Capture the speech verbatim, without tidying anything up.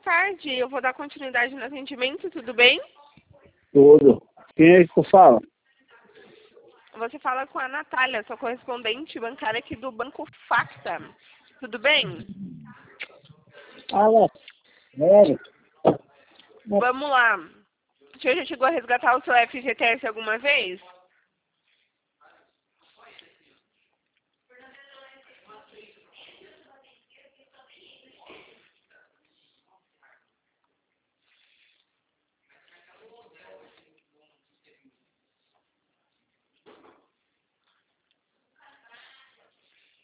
tarde. Eu vou dar continuidade no atendimento, tudo bem? Tudo. Quem é que eu falo? Você fala com a Natália, sua correspondente bancária aqui do Banco Facta. Tudo bem? Fala. Sério? Vamos lá. O senhor já chegou a resgatar o seu F G T S alguma vez?